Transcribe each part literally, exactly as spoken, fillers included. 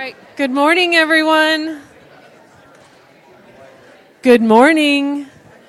right. Good morning, everyone. Good morning.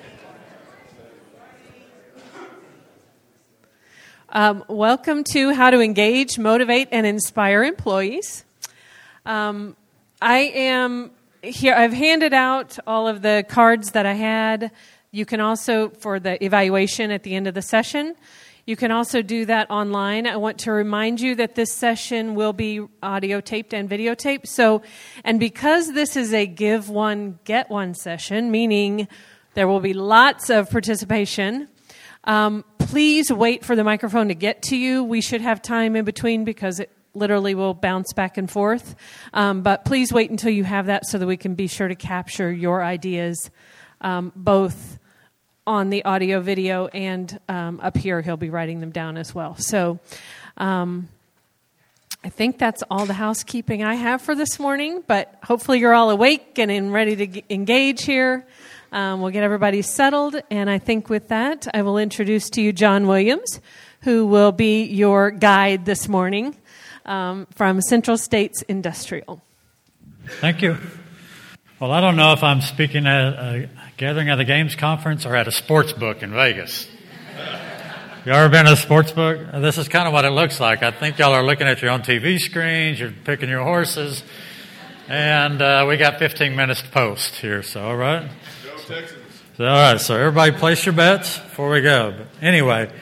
Um, welcome to How to Engage, Motivate, and Inspire Employees. Um, I am here. I've handed out all of the cards that I had. You can also, for the evaluation at the end of the session, you can also do that online. I want to remind you that this session will be audio taped and videotaped. So, and because this is a give one, get one session, meaning there will be lots of participation, um, please wait for the microphone to get to you. We should have time in between because it literally will bounce back and forth. Um, but please wait until you have that so that we can be sure to capture your ideas, um, both on the audio, video, and um, up here, he'll be writing them down as well. So um, I think that's all the housekeeping I have for this morning, but hopefully you're all awake and in ready to g- engage here. Um, we'll get everybody settled, and I think with that, I will introduce to you John Williams, who will be your guide this morning um, from Central States Industrial. Thank you. Well, I don't know if I'm speaking at a gathering at the Games Conference or at a sports book in Vegas. You ever been to a sports book? This is kind of what it looks like. I think y'all are looking at your own T V screens, you're picking your horses, and uh, we got fifteen minutes to post here, so all right? Go Texans. So, all right, so everybody place your bets before we go. But anyway,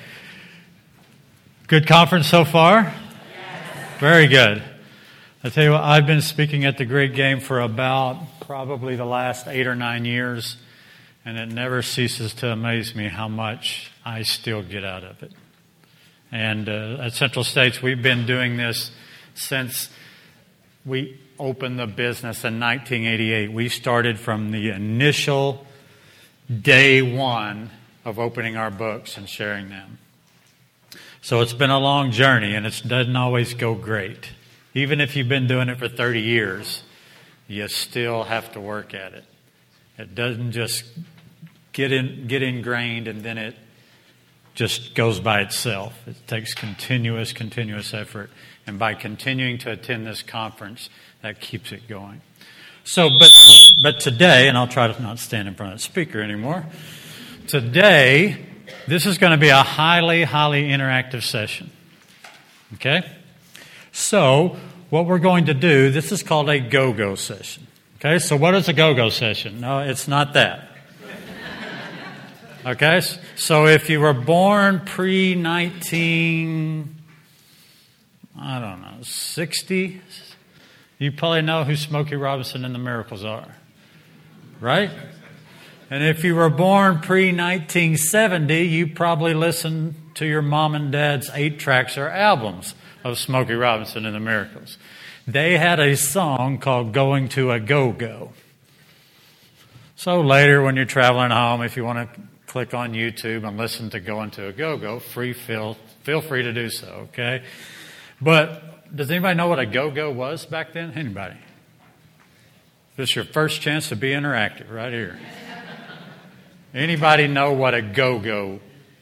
good conference so far? Yes. Very good. I tell you what, I've been speaking at the Great Game for about probably the last eight or nine years, and it never ceases to amaze me how much I still get out of it. And uh, at Central States, we've been doing this since we opened the business in nineteen eighty-eight. We started from the initial day one of opening our books and sharing them. So it's been a long journey, and it doesn't always go great. Even if you've been doing it for thirty years, you still have to work at it. It doesn't just get in, get ingrained and then it just goes by itself. It takes continuous, continuous effort. And by continuing to attend this conference, that keeps it going. So, but, but today, and I'll try to not stand in front of the speaker anymore. Today, this is going to be a highly, highly interactive session. Okay? So, what we're going to do, this is called a go-go session. Okay, so what is a go-go session? No, it's not that. Okay, so if you were born pre-nineteen, I don't know, sixty, you probably know who Smokey Robinson and the Miracles are, right? And if you were born pre-nineteen seventy, you probably listened to your mom and dad's eight tracks or albums of Smokey Robinson and the Miracles. They had a song called Going to a Go-Go. So later when you're traveling home, if you want to click on YouTube and listen to Going to a Go-Go, free feel, feel free to do so, okay? But does anybody know what a go-go was back then? Anybody? This is your first chance to be interactive right here. Anybody know what a go-go?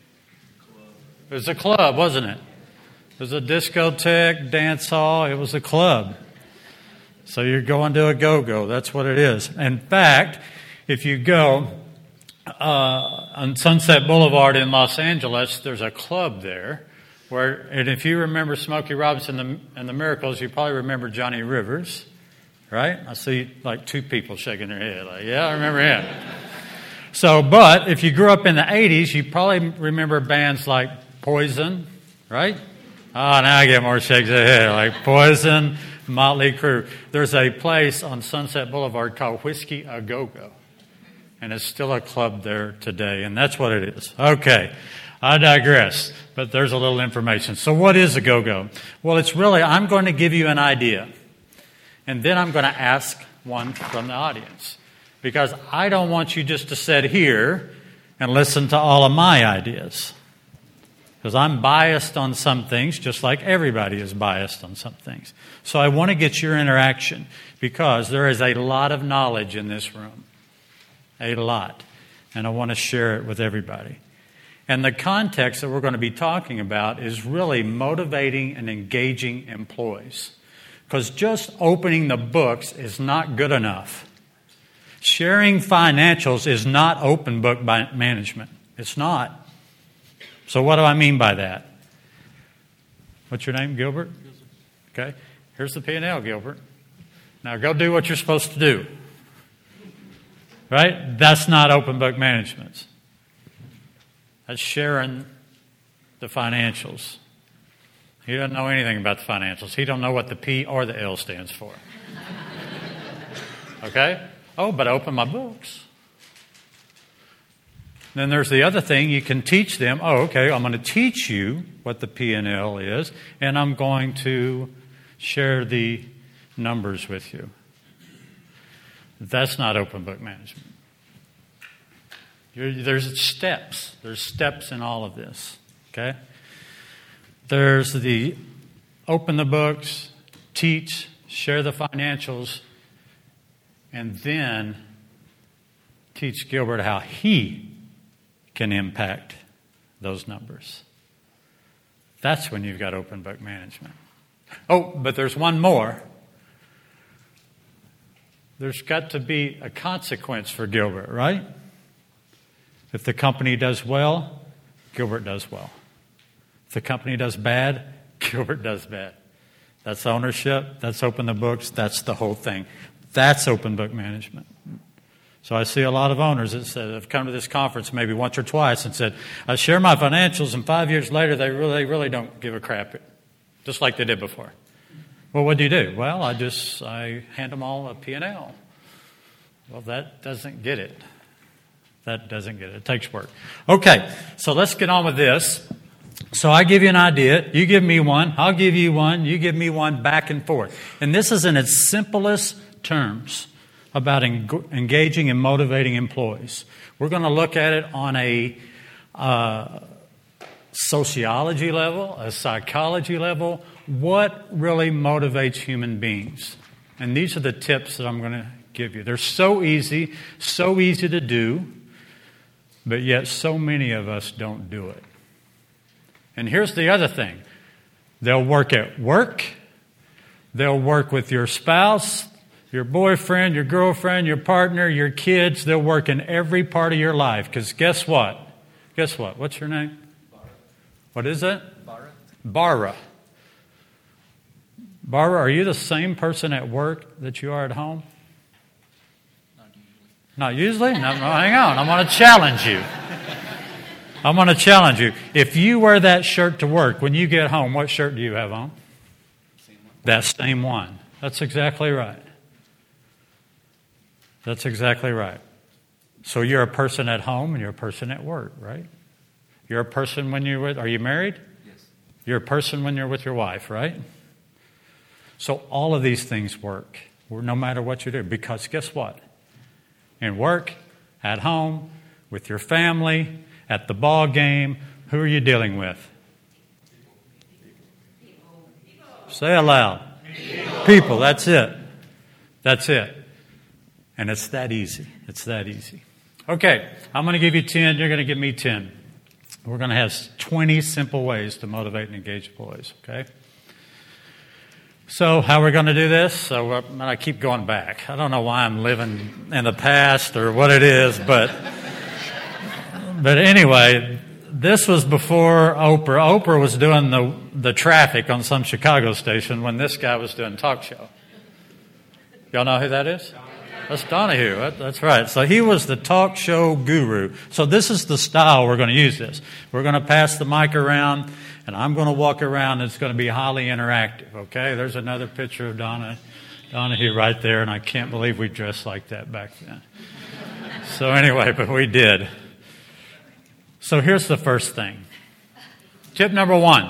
It was a club, wasn't it? It was a discotheque, dance hall. It was a club. So you're going to a go-go. That's what it is. In fact, if you go uh, on Sunset Boulevard in Los Angeles, there's a club there. Where, and if you remember Smokey Robinson and the Miracles, you probably remember Johnny Rivers, right? I see like two people shaking their head. Like, yeah, I remember him. So, but if you grew up in the eighties, you probably remember bands like Poison, right? Oh, now I get more shakes of the head, like Poison, Motley Crue. There's a place on Sunset Boulevard called Whiskey A Go-Go, and it's still a club there today, and that's what it is. Okay, I digress, but there's a little information. So what is a go-go? Well, it's really, I'm going to give you an idea, and then I'm going to ask one from the audience, because I don't want you just to sit here and listen to all of my ideas. Because I'm biased on some things, just like everybody is biased on some things. So I want to get your interaction, because there is a lot of knowledge in this room. A lot. And I want to share it with everybody. And the context that we're going to be talking about is really motivating and engaging employees. Because just opening the books is not good enough. Sharing financials is not open book management. It's not. So what do I mean by that? What's your name, Gilbert? Okay. Here's the P and L, Gilbert. Now go do what you're supposed to do. Right? That's not open book management. That's sharing the financials. He doesn't know anything about the financials. He don't know what the P or the L stands for. Okay? Oh, but I open my books. Then there's the other thing. You can teach them, oh, okay, I'm going to teach you what the P and L is, and I'm going to share the numbers with you. That's not open book management. You're, there's steps. There's steps in all of this. Okay? There's the open the books, teach, share the financials, and then teach Gilbert how he can impact those numbers. That's when you've got open book management. Oh, but there's one more. There's got to be a consequence for Gilbert, right? If the company does well, Gilbert does well. If the company does bad, Gilbert does bad. That's ownership. That's open the books. That's the whole thing. That's open book management. So I see a lot of owners that said, have come to this conference maybe once or twice and said, I share my financials, and five years later they really, they really don't give a crap, just like they did before. Well, what do you do? Well, I just, I hand them all a P and L. Well, that doesn't get it. That doesn't get it. It takes work. Okay, so let's get on with this. So I give you an idea. You give me one. I'll give you one. You give me one, back and forth. And this is in its simplest terms about en- engaging and motivating employees. We're going to look at it on a uh, sociology level, a psychology level. What really motivates human beings? And these are the tips that I'm going to give you. They're so easy, so easy to do, but yet so many of us don't do it. And here's the other thing. They'll work at work. They'll work with your spouse, your boyfriend, your girlfriend, your partner, your kids. They'll work in every part of your life. Because guess what? Guess what? What's your name? Bara. What is it? Bara. Bara. Bara, are you the same person at work that you are at home? Not usually. Not usually? No, no, hang on. I'm going to challenge you. I'm going to challenge you. If you wear that shirt to work, when you get home, what shirt do you have on? Same one. That same one. That's exactly right. That's exactly right. So you're a person at home and you're a person at work, right? You're a person when you're with, are you married? Yes. You're a person when you're with your wife, right? So all of these things work, no matter what you do. Because guess what? In work, at home, with your family, at the ball game, who are you dealing with? People. Say it loud. People. People, that's it. That's it. And it's that easy. It's that easy. Okay, I'm going to give you ten. You're going to give me ten. We're going to have twenty simple ways to motivate and engage employees, okay? So how are we going to do this? So uh, I keep going back. I don't know why I'm living in the past or what it is, but but anyway, this was before Oprah. Oprah was doing the the traffic on some Chicago station when this guy was doing talk show. Y'all know who that is? That's Donahue. That, that's right. So he was the talk show guru. So this is the style we're going to use this. We're going to pass the mic around, and I'm going to walk around, and it's going to be highly interactive, okay? There's another picture of Donna, Donahue right there, and I can't believe we dressed like that back then. So anyway, but we did. So here's the first thing. Tip number one.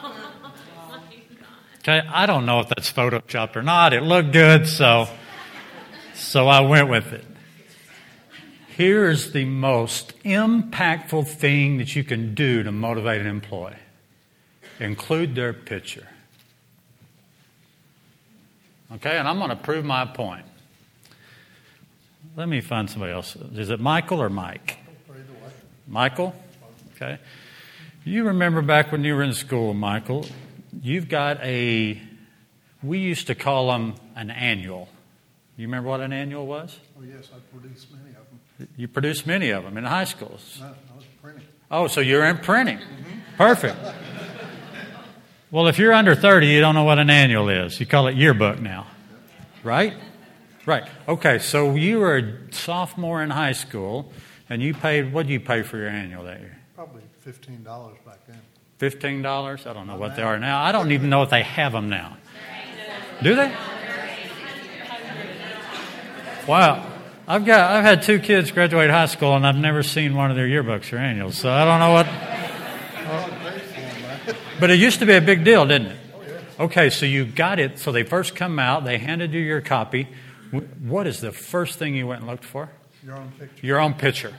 Okay, I don't know if that's Photoshopped or not. It looked good, so... So I went with it. Here's the most impactful thing that you can do to motivate an employee. Include their picture. Okay, and I'm going to prove my point. Let me find somebody else. Is it Michael or Mike? Michael? Okay. You remember back when you were in school, Michael, you've got a We used to call them an annual. You remember what an annual was? Oh, yes, I produced many of them. You produced many of them in high schools. No, I was printing. Oh, so you're in printing. Mm-hmm. Perfect. Well, if you're under thirty, you don't know what an annual is. You call it yearbook now, right? Right. Okay, so you were a sophomore in high school, and you paid, what did you pay for your annual that year? Probably fifteen dollars back then. fifteen dollars? I don't know what they are now. I don't even know if they have them now. Do they? Wow. I've got I've had two kids graduate high school, and I've never seen one of their yearbooks or annuals, so I don't know what. But it used to be a big deal, didn't it? Okay, so you got it. So they first come out, they handed you your copy. What is the first thing you went and looked for? Your own picture. Your own picture.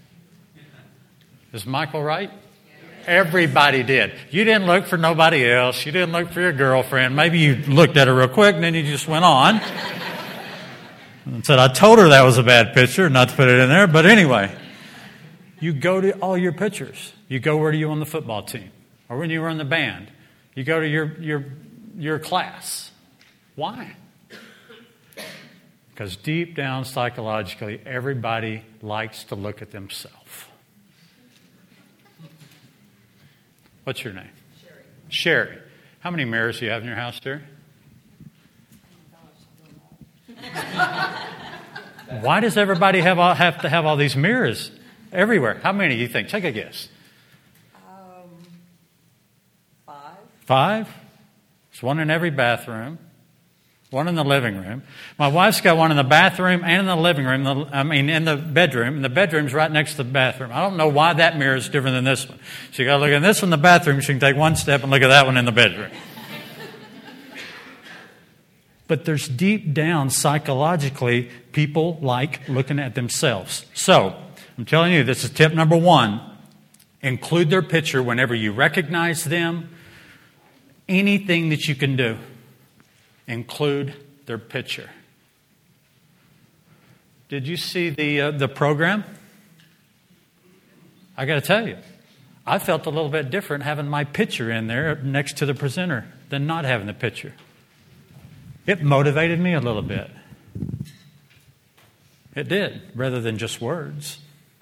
Is Michael right? Everybody did. You didn't look for nobody else. You didn't look for your girlfriend. Maybe you looked at her real quick and then you just went on. And said, I told her that was a bad picture, not to put it in there. But anyway, you go to all your pictures. You go where you on the football team or when you were in the band. You go to your your your class. Why? Because deep down psychologically, everybody likes to look at themselves. What's your name? Sherry. Sherry. How many mirrors do you have in your house, Sherry? Why does everybody have all, have to have all these mirrors everywhere? How many do you think? Take a guess. Um, five. Five? There's one in every bathroom. One in the living room. My wife's got one in the bathroom and in the living room. The, I mean, in the bedroom. And the bedroom's right next to the bathroom. I don't know why that mirror is different than this one. So you got to look at this one in the bathroom. She can take one step and look at that one in the bedroom. But there's deep down psychologically, people like looking at themselves. So I'm telling you, this is tip number one. Include their picture whenever you recognize them. Anything that you can do. Include their picture. Did you see the uh, the program? I got to tell you, I felt a little bit different having my picture in there next to the presenter than not having the picture. It motivated me a little bit. It did, rather than just words.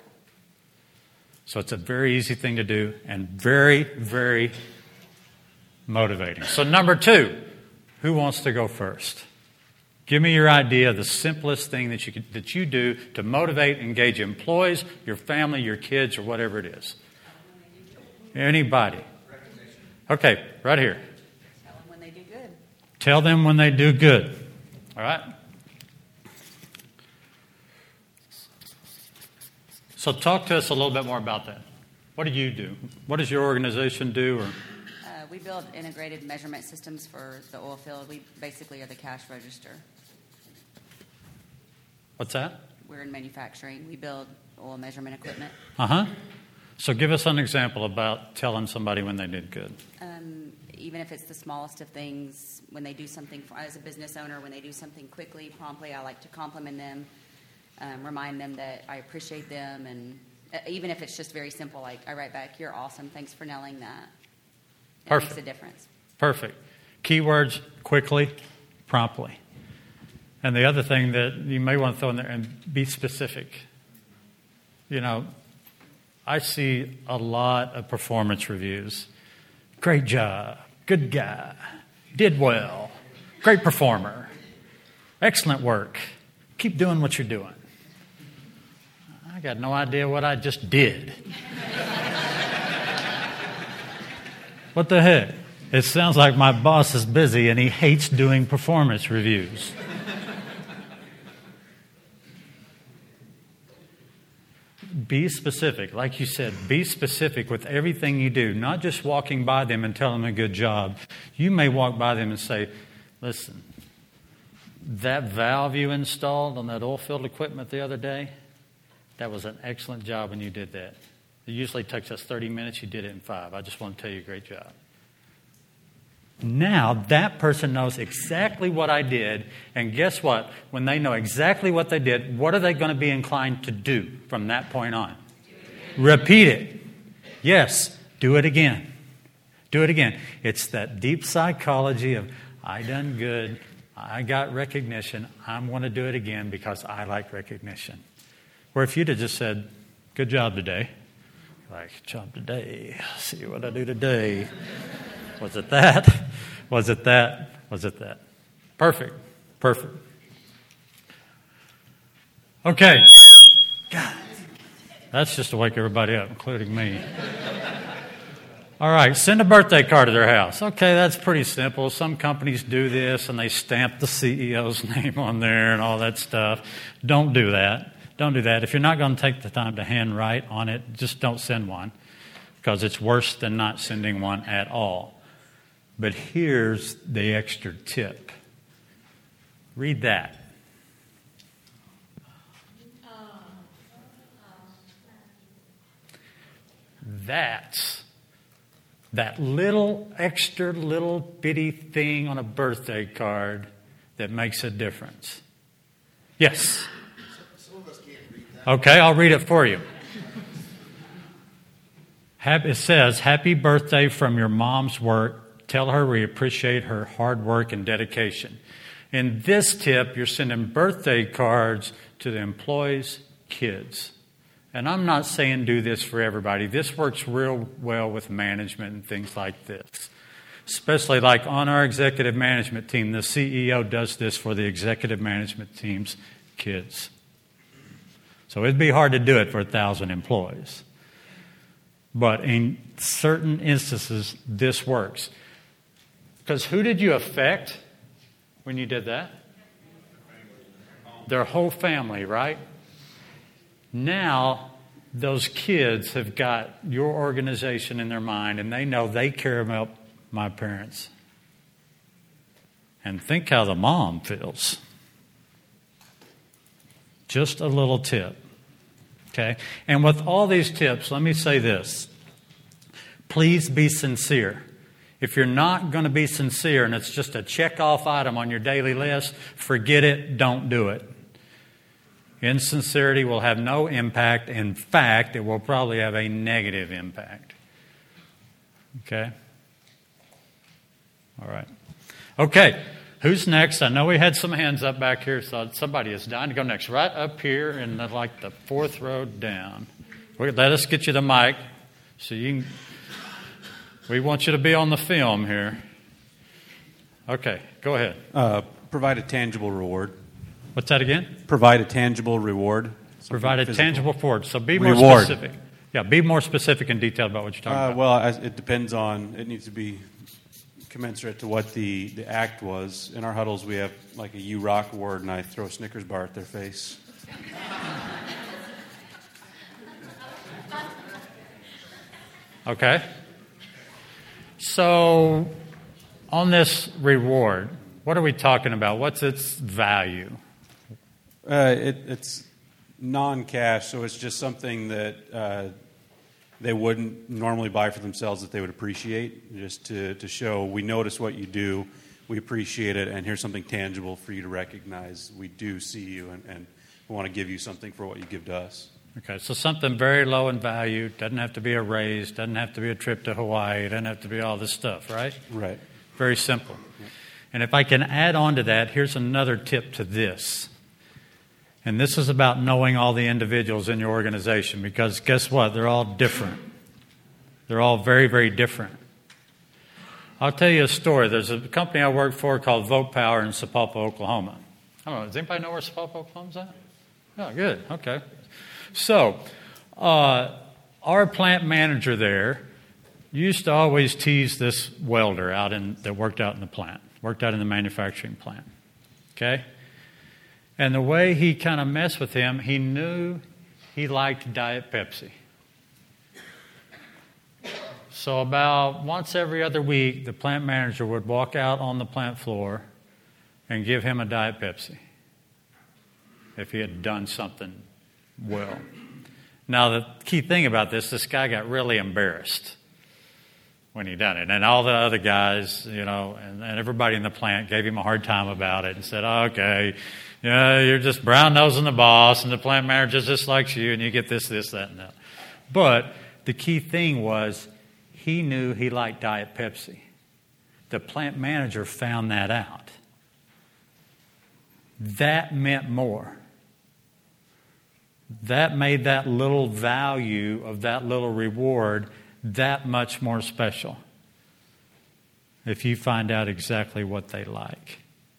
So it's a very easy thing to do and very, very motivating. So number two. Who wants to go first? Give me your idea of the simplest thing that you could, that you do to motivate, engage employees, your family, your kids, or whatever it is. Anybody? Okay, right here. Tell them when they do good. Tell them when they do good. All right? So talk to us a little bit more about that. What do you do? What does your organization do? Or We build integrated measurement systems for the oil field. We basically are the cash register. What's that? We're in manufacturing. We build oil measurement equipment. Uh-huh. So give us an example about telling somebody when they did good. Um, even if it's the smallest of things, when they do something, for, as a business owner, when they do something quickly, promptly, I like to compliment them, um, remind them that I appreciate them, and uh, even if it's just very simple, like I write back, "You're awesome. Thanks for nailing that." It Perfect. makes a difference. Perfect. Keywords, quickly, promptly. And the other thing that you may want to throw in there, and be specific. You know, I see a lot of performance reviews. Great job. Good guy. Did well. Great performer. Excellent work. Keep doing what you're doing. I got no idea what I just did. What the heck? It sounds like my boss is busy and he hates doing performance reviews. Be specific. Like you said, be specific with everything you do. Not just walking by them and telling them a good job. You may walk by them and say, listen, that valve you installed on that oil field equipment the other day, that was an excellent job when you did that. It usually takes us thirty minutes. You did it in five. I just want to tell you, great job. Now that person knows exactly what I did. And guess what? When they know exactly what they did, what are they going to be inclined to do from that point on? Repeat it. Yes, do it again. Do it again. It's that deep psychology of, I done good. I got recognition. I'm going to do it again because I like recognition. Where if you'd have just said, good job today. Like, good job today. See what I do today. Was it that? Was it that? Was it that? Perfect. Perfect. Okay. God. That's just to wake everybody up, including me. All right, send a birthday card to their house. Okay, that's pretty simple. Some companies do this, and they stamp the C E O's name on there and all that stuff. Don't do that. Don't do that. If you're not going to take the time to handwrite on it, just don't send one, because it's worse than not sending one at all. But here's the extra tip. Read that. That's that little extra little bitty thing on a birthday card that makes a difference. Yes? Some of us can't read that. Okay, I'll read it for you. It says, happy birthday from your mom's work. Tell her we appreciate her hard work and dedication. In this tip, you're sending birthday cards to the employees' kids. And I'm not saying do this for everybody. This works real well with management and things like this. Especially like on our executive management team, the C E O does this for the executive management team's kids. So it'd be hard to do it for a thousand employees. But in certain instances, this works. Because who did you affect when you did that? Their whole family, right? Now, those kids have got your organization in their mind, and they know they care about my parents. And think how the mom feels. Just a little tip. Okay? And with all these tips, let me say this. Please be sincere. If you're not going to be sincere and it's just a check-off item on your daily list, forget it, don't do it. Insincerity will have no impact. In fact, it will probably have a negative impact. Okay? All right. Okay, who's next? I know we had some hands up back here, so somebody is dying to go next. Right up here in the, like the fourth row down. Let us get you the mic so you can... We want you to be on the film here. Okay, go ahead. Uh, provide a tangible reward. What's that again? Provide a tangible reward. Provide a physical. tangible reward. So be more Reward. specific. Yeah, be more specific and detailed about what you're talking Uh, about. well, as, it depends on, it needs to be commensurate to what the, the act was. In our huddles, we have like a You Rock award, and I throw a Snickers bar at their face. Okay. So, on this reward, what are we talking about? What's its value? Uh, it, it's non-cash, so it's just something that uh, they wouldn't normally buy for themselves that they would appreciate, just to, to show we notice what you do, we appreciate it, and here's something tangible for you to recognize. We do see you, and, and we want to give you something for what you give to us. Okay, so something very low in value, doesn't have to be a raise, doesn't have to be a trip to Hawaii, doesn't have to be all this stuff, right? Right. Very simple. And if I can add on to that, here's another tip to this. And this is about knowing all the individuals in your organization, because guess what? They're all different. They're all very, very different. I'll tell you a story. There's a company I work for called Vote Power in Sapulpa, Oklahoma. I don't know, does anybody know where Sapulpa, Oklahoma's at? Oh, good. Okay. So, uh, our plant manager there used to always tease this welder out in that worked out in the plant, worked out in the manufacturing plant. Okay? And the way he kind of messed with him, he knew he liked Diet Pepsi. So about once every other week, the plant manager would walk out on the plant floor and give him a Diet Pepsi if he had done something well. Now, the key thing about this, this guy got really embarrassed when he done it. And all the other guys, you know, and, and everybody in the plant gave him a hard time about it and said, oh, okay, you know, you're just brown-nosing the boss, and the plant manager just likes you, and you get this, this, that, and that. But the key thing was he knew he liked Diet Pepsi. the plant manager found that out. That meant more. That made that little value of that little reward that much more special. If you find out exactly what they like.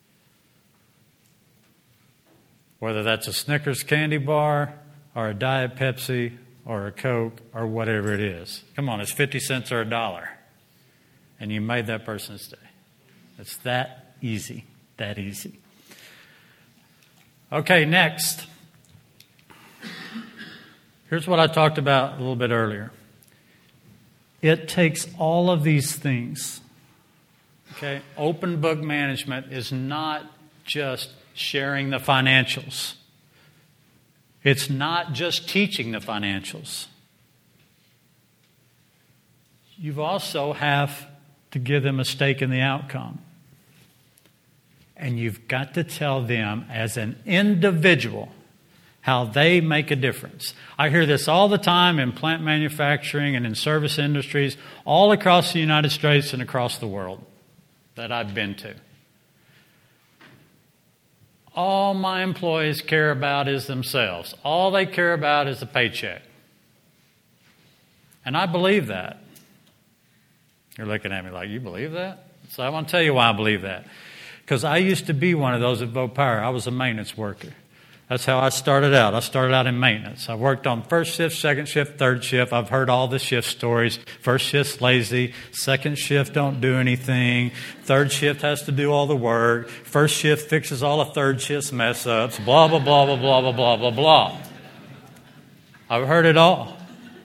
Whether that's a Snickers candy bar or a Diet Pepsi or a Coke or whatever it is. Come on, it's fifty cents or a dollar. And you made that person's day. It's that easy, that easy. Okay, next. Here's what I talked about a little bit earlier. It takes all of these things. Okay, open book management is not just sharing the financials. It's not just teaching the financials. You also have to give them a stake in the outcome. And you've got to tell them as an individual how they make a difference. I hear this all the time in plant manufacturing and in service industries all across the United States and across the world that I've been to. All my employees care about is themselves. All they care about is a paycheck. And I believe that. You're looking at me like, you believe that? So I want to tell you why I believe that. Because I used to be one of those at Vopower. I was a maintenance worker. That's how I started out. I started out in maintenance. I worked on first shift, second shift, third shift. I've heard all the shift stories. First shift's lazy. Second shift don't do anything. Third shift has to do all the work. First shift fixes all the third shift's mess ups. Blah, blah, blah, blah, blah, blah, blah, blah, blah. I've heard it all.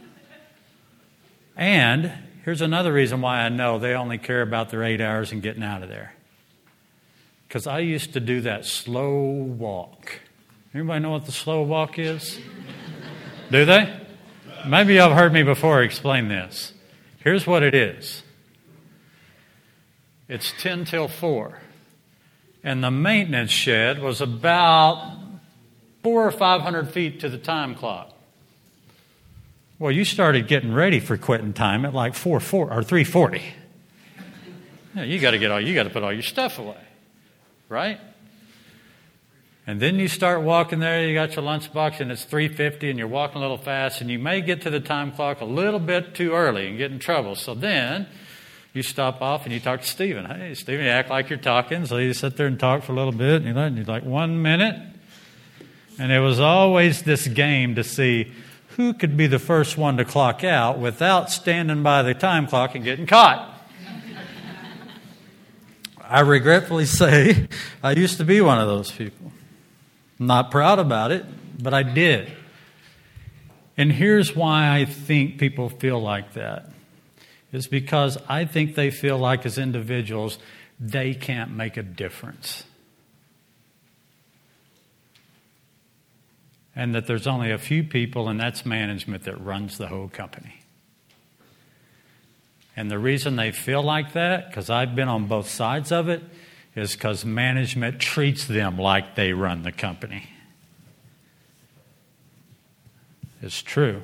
And here's another reason why I know they only care about their eight hours and getting out of there. Because I used to do that slow walk. Anybody know what the slow walk is? Do they? Maybe y'all have heard me before explain this. Here's what it is. It's ten till four. And the maintenance shed was about four or five hundred feet to the time clock. Well, you started getting ready for quitting time at like four four or three forty. Yeah, you got to get all you got to put all your stuff away, right? And then you start walking there, you got your lunchbox, and it's three fifty, and you're walking a little fast, and you may get to the time clock a little bit too early and get in trouble. So then you stop off and you talk to Stephen. Hey, Stephen, you act like you're talking. So you sit there and talk for a little bit, and you're like, one minute. And it was always this game to see who could be the first one to clock out without standing by the time clock and getting caught. I regretfully say I used to be one of those people. Not proud about it, but I did. And here's why I think people feel like that. It's because I think they feel like as individuals, they can't make a difference. And that there's only a few people, and that's management, that runs the whole company. And the reason they feel like that, because I've been on both sides of it, is because management treats them like they run the company. It's true.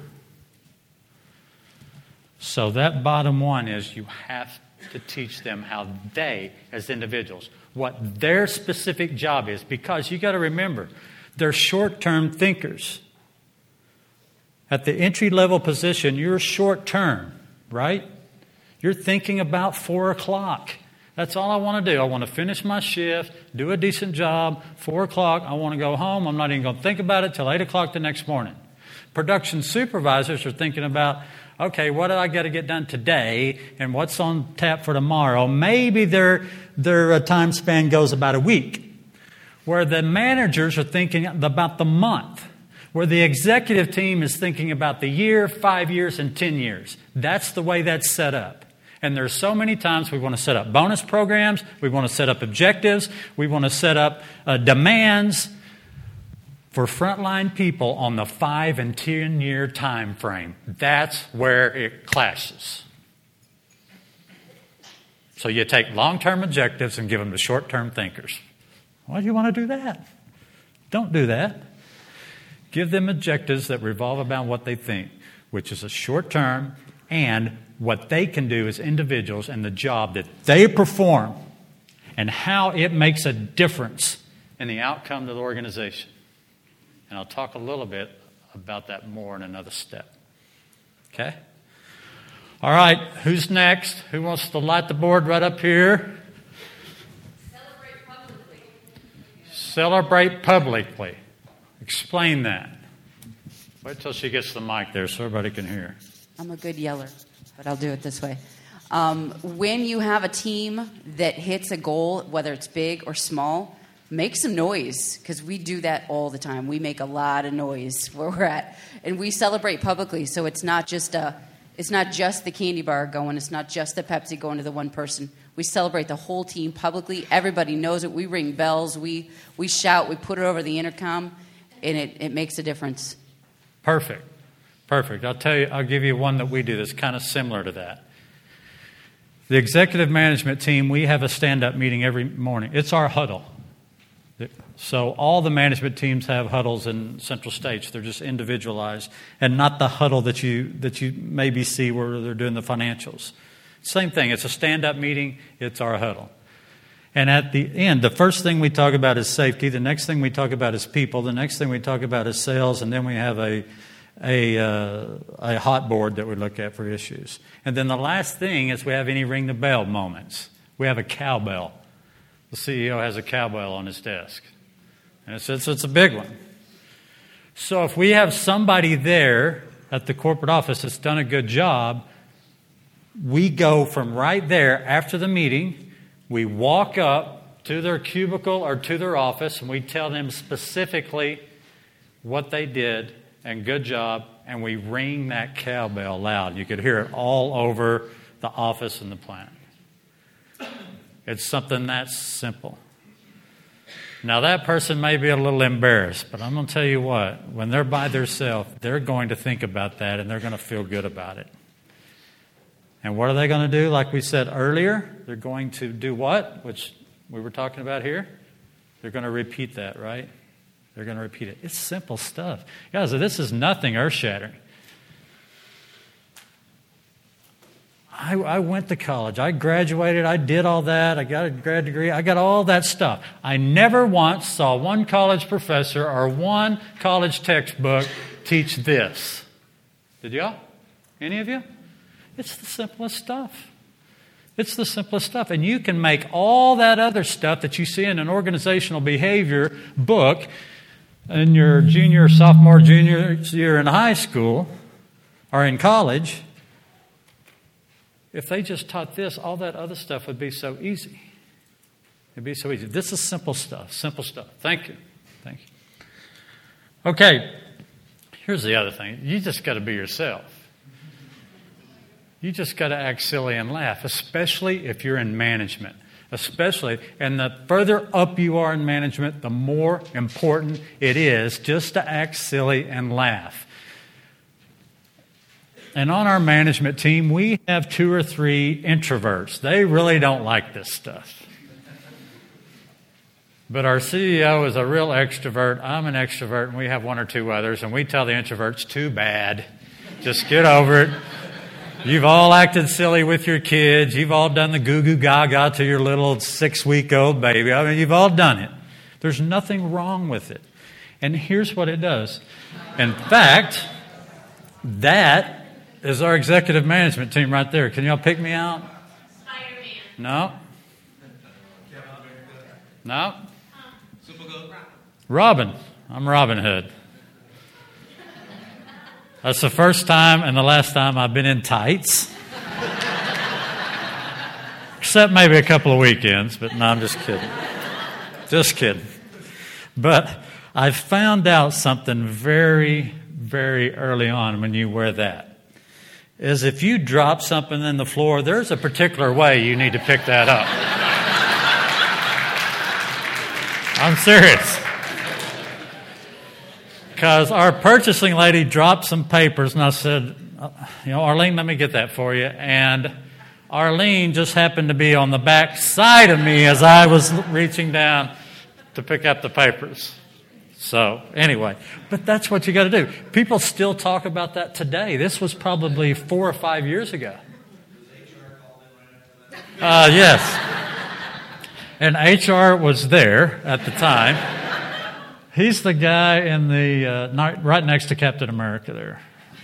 So that bottom one is you have to teach them how they, as individuals, what their specific job is. Because you got to remember, they're short-term thinkers. At the entry-level position, you're short-term, right? You're thinking about four o'clock. That's all I want to do. I want to finish my shift, do a decent job, four o'clock. I want to go home. I'm not even going to think about it till eight o'clock the next morning. Production supervisors are thinking about, okay, what do I got to get done today and what's on tap for tomorrow? Maybe their, their time span goes about a week. Where the managers are thinking about the month. Where the executive team is thinking about the year, five years, and ten years. That's the way that's set up. And there's so many times we want to set up bonus programs, we want to set up objectives, we want to set up uh, demands for frontline people on the five and ten year time frame. That's where it clashes. So you take long-term objectives and give them to short-term thinkers. Why do you want to do that? Don't do that. Give them objectives that revolve around what they think, which is a short-term and what they can do as individuals and the job that they perform and how it makes a difference in the outcome of the organization. And I'll talk a little bit about that more in another step. Okay? All right, who's next? Who wants to light the board right up here? Celebrate publicly. Celebrate publicly. Explain that. Wait till she gets the mic there so everybody can hear. I'm a good yeller, but I'll do it this way. Um, when you have a team that hits a goal, whether it's big or small, make some noise, because we do that all the time. We make a lot of noise where we're at, and we celebrate publicly. So it's not just a, it's not just the candy bar going. It's not just the Pepsi going to the one person. We celebrate the whole team publicly. Everybody knows it. We ring bells. We we shout. We put it over the intercom, and it, it makes a difference. Perfect. Perfect. I'll tell you, I'll give you one that we do that's kind of similar to that. The executive management team, we have a stand-up meeting every morning. It's our huddle. So all the management teams have huddles in Central States. They're just individualized and not the huddle that you that you maybe see where they're doing the financials. Same thing. It's a stand-up meeting. It's our huddle. And at the end, the first thing we talk about is safety. The next thing we talk about is people. The next thing we talk about is sales. And then we have a a, uh, a hot board that we look at for issues. And then the last thing is we have any ring the bell moments. We have a cowbell. The C E O has a cowbell on his desk. And it's, it's, it's a big one. So if we have somebody there at the corporate office that's done a good job, we go from right there after the meeting, we walk up to their cubicle or to their office, and we tell them specifically what they did and good job, and we ring that cowbell loud. You could hear it all over the office and the plant. It's something that simple. Now, that person may be a little embarrassed, but I'm going to tell you what, when they're by themselves, they're going to think about that, and they're going to feel good about it. And what are they going to do? Like we said earlier, they're going to do what? Which we were talking about here. They're going to repeat that, right? They're going to repeat it. It's simple stuff. Guys, this is nothing earth-shattering. I, I went to college. I graduated. I did all that. I got a grad degree. I got all that stuff. I never once saw one college professor or one college textbook teach this. Did y'all? Any of you? It's the simplest stuff. It's the simplest stuff. And you can make all that other stuff that you see in an organizational behavior book in your junior, sophomore, junior year in high school or in college. If they just taught this, all that other stuff would be so easy. It'd be so easy. This is simple stuff. Simple stuff. Thank you. Thank you. Okay. Here's the other thing. You just got to be yourself. You just got to act silly and laugh, especially if you're in management. Especially, and the further up you are in management, the more important it is just to act silly and laugh. And on our management team, we have two or three introverts. They really don't like this stuff. But our C E O is a real extrovert. I'm an extrovert, and we have one or two others. And we tell the introverts, too bad. Just get over it. You've all acted silly with your kids. You've all done the goo-goo gaga to your little six-week-old baby. I mean, you've all done it. There's nothing wrong with it. And here's what it does. In fact, that is our executive management team right there. Can y'all pick me out? Spider-Man. No. No. Robin. I'm Robin Hood. That's the first time and the last time I've been in tights. Except maybe a couple of weekends, but no, I'm just kidding. Just kidding. But I found out something very, very early on when you wear that. Is if you drop something in the floor, there's a particular way you need to pick that up. I'm serious. Because our purchasing lady dropped some papers, and I said, you know, Arlene, let me get that for you. And Arlene just happened to be on the back side of me as I was reaching down to pick up the papers. So anyway, but that's what you got to do. People still talk about that today. This was probably four or five years ago. Uh, yes. And H R was there at the time. He's the guy in the uh, not, right next to Captain America there.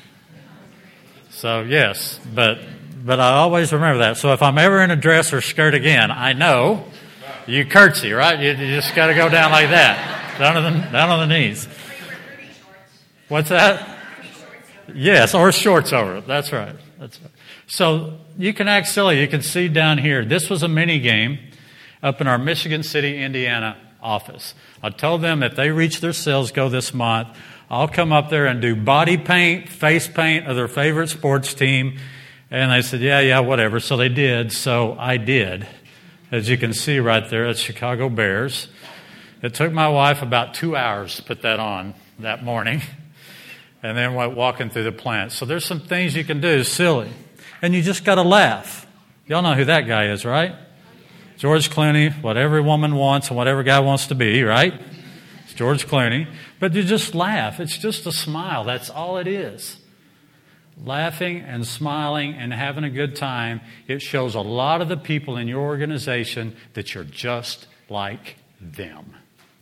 So yes, but but I always remember that. So if I'm ever in a dress or skirt again, I know you curtsy, right? You, you just got to go down like that, down on the down on the knees. What's that? Yes, or shorts over it. That's right. That's right. So you can act silly. You can see down here. This was a mini game up in our Michigan City, Indiana office. I told them if they reach their sales goal this month, I'll come up there and do body paint, face paint of their favorite sports team. And they said, yeah, yeah, whatever. So they did. So I did. As you can see right there, it's Chicago Bears. It took my wife about two hours to put that on that morning. And then went walking through the plant. So there's some things you can do, silly. And you just got to laugh. Y'all know who that guy is, right? George Clooney, what every woman wants and what every guy wants to be, right? It's George Clooney. But you just laugh. It's just a smile. That's all it is. Laughing and smiling and having a good time. It shows a lot of the people in your organization that you're just like them.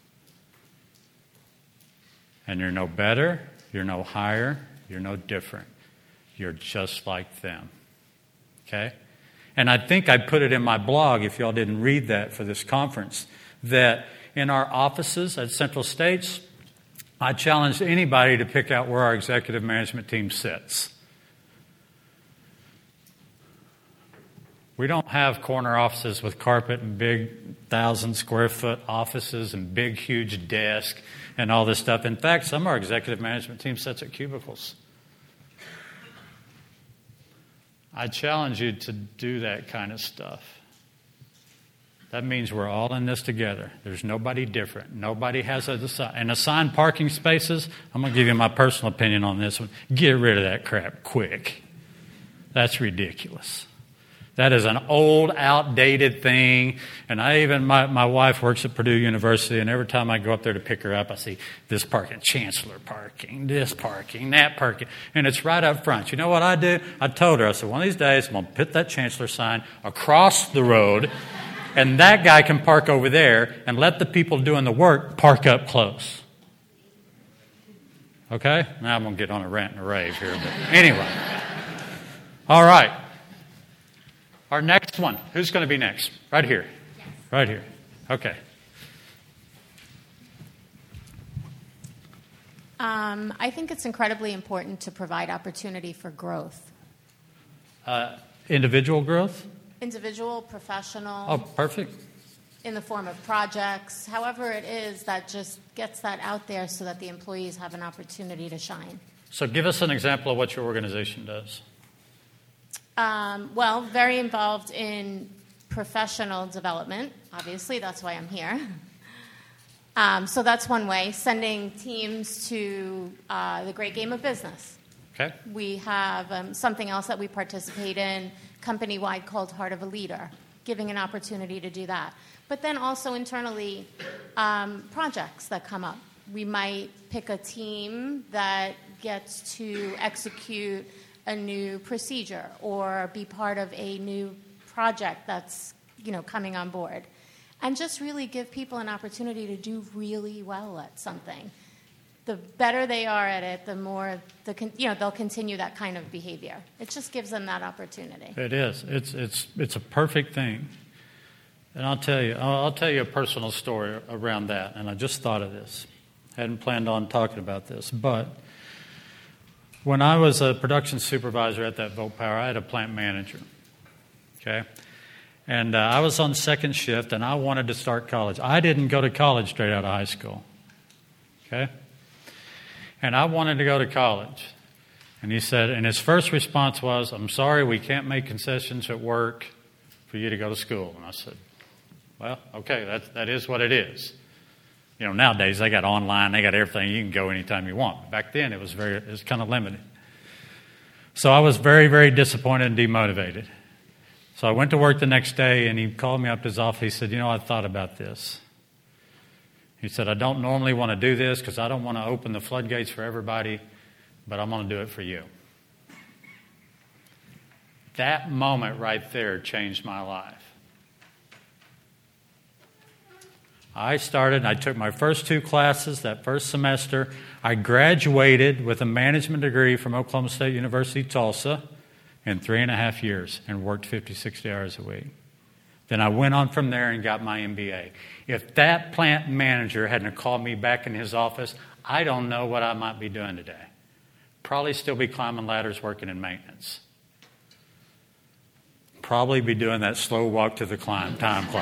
And you're no better, you're no higher, you're no different. You're just like them. Okay? And I think I put it in my blog, if y'all didn't read that for this conference, that in our offices at Central States, I challenged anybody to pick out where our executive management team sits. We don't have corner offices with carpet and big thousand square foot offices and big, huge desks and all this stuff. In fact, some of our executive management team sits at cubicles. I challenge you to do that kind of stuff. That means we're all in this together. There's nobody different. Nobody has a design. And assigned parking spaces, I'm going to give you my personal opinion on this one. Get rid of that crap quick. That's ridiculous. That is an old, outdated thing. And I even, my, my wife works at Purdue University, and every time I go up there to pick her up, I see this parking, Chancellor parking, this parking, that parking. And it's right up front. You know what I do? I told her, I said, one of these days I'm going to put that Chancellor sign across the road, and that guy can park over there and let the people doing the work park up close. Okay? Now I'm going to get on a rant and a rave here. But anyway. All right. Our next one. Who's going to be next? Right here. Yes. Right here. Okay. Um, I think it's incredibly important to provide opportunity for growth. Uh, individual growth? Individual, professional. Oh, perfect. In the form of projects. However it is, that just gets that out there so that the employees have an opportunity to shine. So give us an example of what your organization does. Um, well, very involved in professional development. Obviously, that's why I'm here. Um, so that's one way, sending teams to uh, the Great Game of Business. Okay. We have um, something else that we participate in company-wide called Heart of a Leader, giving an opportunity to do that. But then also internally, um, projects that come up. We might pick a team that gets to execute a new procedure or be part of a new project that's, you know, coming on board. And just really give people an opportunity to do really well at something. The better they are at it, the more the you know they'll continue that kind of behavior. It just gives them that opportunity. It is. It's it's it's a perfect thing. And I'll tell you, I'll, I'll tell you a personal story around that. And I just thought of this. Hadn't planned on talking about this, but when I was a production supervisor at that Volt Power, I had a plant manager. Okay. And uh, I was on second shift, and I wanted to start college. I didn't go to college straight out of high school. Okay? And I wanted to go to college. And he said, and his first response was, I'm sorry, we can't make concessions at work for you to go to school. And I said, well, okay, that, that is what it is. You know, nowadays they got online, they got everything. You can go anytime you want. Back then it was very, it was kind of limited. So I was very, very disappointed and demotivated. So I went to work the next day, and he called me up to his office. He said, you know, I thought about this. He said, I don't normally want to do this because I don't want to open the floodgates for everybody, but I'm going to do it for you. That moment right there changed my life. I started, I took my first two classes that first semester. I graduated with a management degree from Oklahoma State University, Tulsa, in three and a half years and worked fifty, sixty hours a week. Then I went on from there and got my M B A. If that plant manager hadn't called me back in his office, I don't know what I might be doing today. Probably still be climbing ladders working in maintenance. Probably be doing that slow walk to the climb time clock.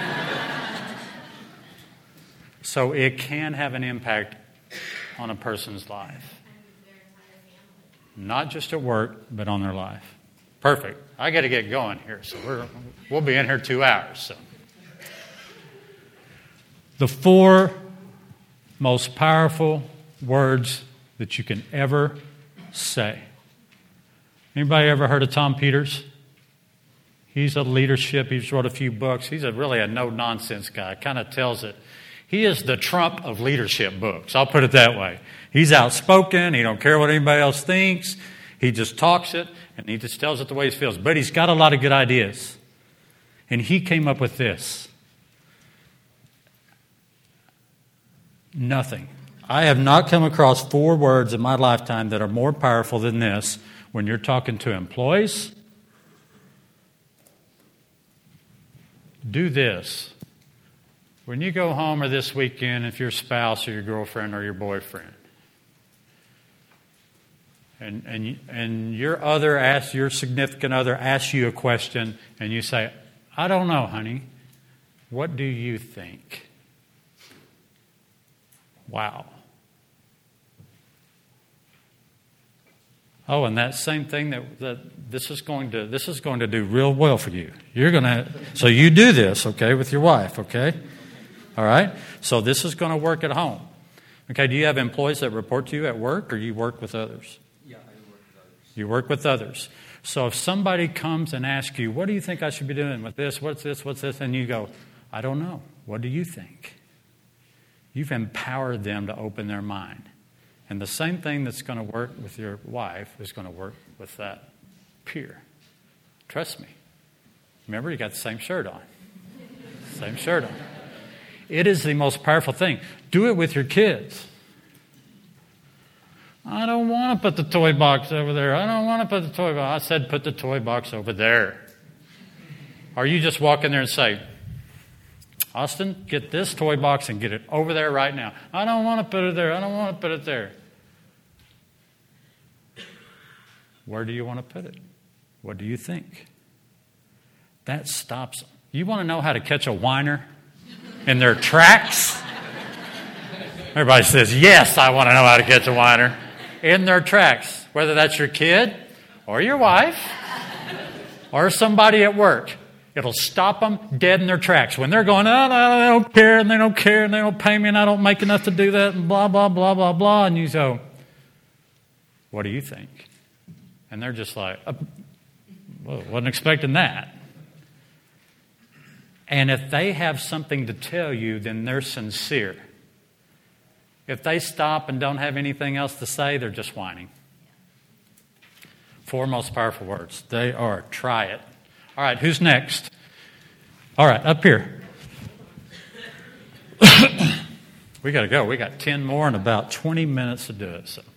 So it can have an impact on a person's life. Not just at work, but on their life. Perfect. I got to get going here, so we're, we'll be in here two hours. So, the four most powerful words that you can ever say. Anybody ever heard of Tom Peters? He's a leadership. He's wrote a few books. He's a really a no-nonsense guy. Kind of tells it. He is the Trump of leadership books. I'll put it that way. He's outspoken. He don't care what anybody else thinks. He just talks it, and he just tells it the way he feels. But he's got a lot of good ideas. And he came up with this. Nothing. I have not come across four words in my lifetime that are more powerful than this when you're talking to employees. Do this. When you go home or this weekend, if your spouse or your girlfriend or your boyfriend, and and you, and your other asks, your significant other asks you a question, and you say, I don't know, honey. What do you think? Wow. Oh, and that same thing that, that this is going to this is going to do real well for you. You're going to so you do this, okay, with your wife, okay? All right? So this is going to work at home. Okay, do you have employees that report to you at work, or you work with others? Yeah, I work with others. You work with others. So if somebody comes and asks you, what do you think I should be doing with this? What's this? What's this? And you go, I don't know. What do you think? You've empowered them to open their mind. And the same thing that's going to work with your wife is going to work with that peer. Trust me. Remember, you got the same shirt on. Same shirt on. It is the most powerful thing. Do it with your kids. I don't want to put the toy box over there. I don't want to put the toy box. I said put the toy box over there. Or you just walk in there and say, Austin, get this toy box and get it over there right now. I don't want to put it there. I don't want to put it there. Where do you want to put it? What do you think? That stops them. You want to know how to catch a whiner in their tracks? Everybody says, yes, I want to know how to catch a whiner in their tracks. Whether that's your kid or your wife or somebody at work. It'll stop them dead in their tracks. When they're going, oh, no, they don't care, and they don't care, and they don't pay me, and I don't make enough to do that, and blah, blah, blah, blah, blah. And you go, what do you think? And they're just like, oh, well, wasn't expecting that. And if they have something to tell you, then they're sincere. If they stop and don't have anything else to say, they're just whining. Four most powerful words. They are, try it. All right, who's next? All right, up here. We got to go. We got ten more and about twenty minutes to do it. So.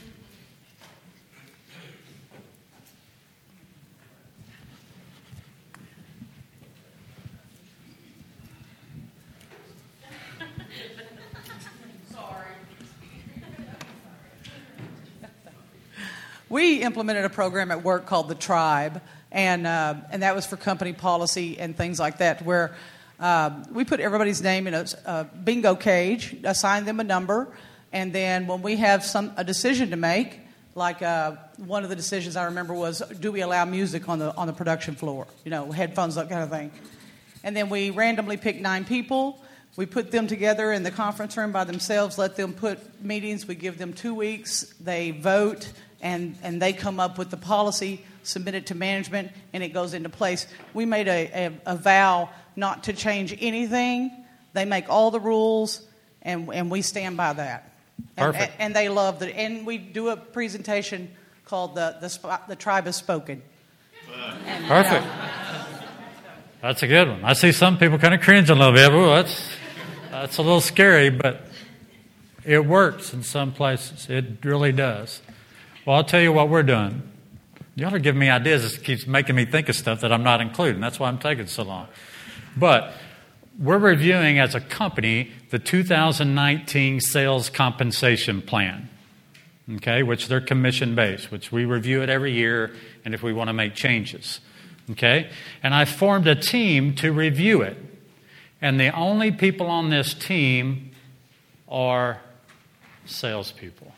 We implemented a program at work called the Tribe, and uh, and that was for company policy and things like that, where uh, we put everybody's name in a, a bingo cage, assign them a number, and then when we have some a decision to make, like uh, one of the decisions I remember was, do we allow music on the on the production floor? You know, headphones, that kind of thing. And then we randomly picked nine people. We put them together in the conference room by themselves, let them put meetings. We give them two weeks. They vote. And, and they come up with the policy, submit it to management, and it goes into place. We made a, a, a vow not to change anything. They make all the rules, and and we stand by that. And, Perfect. And, and they love the. And we do a presentation called the the Sp- the Tribe Has Spoken. And, Perfect. you know, That's a good one. I see some people kind of cringe a little bit. Ooh, that's that's a little scary, but it works in some places. It really does. Well, I'll tell you what we're doing. Y'all are giving me ideas. This keeps making me think of stuff that I'm not including. That's why I'm taking so long. But we're reviewing as a company the two thousand nineteen sales compensation plan, okay, which they're commission-based, which we review it every year, and if we want to make changes, okay? And I formed a team to review it. And the only people on this team are salespeople.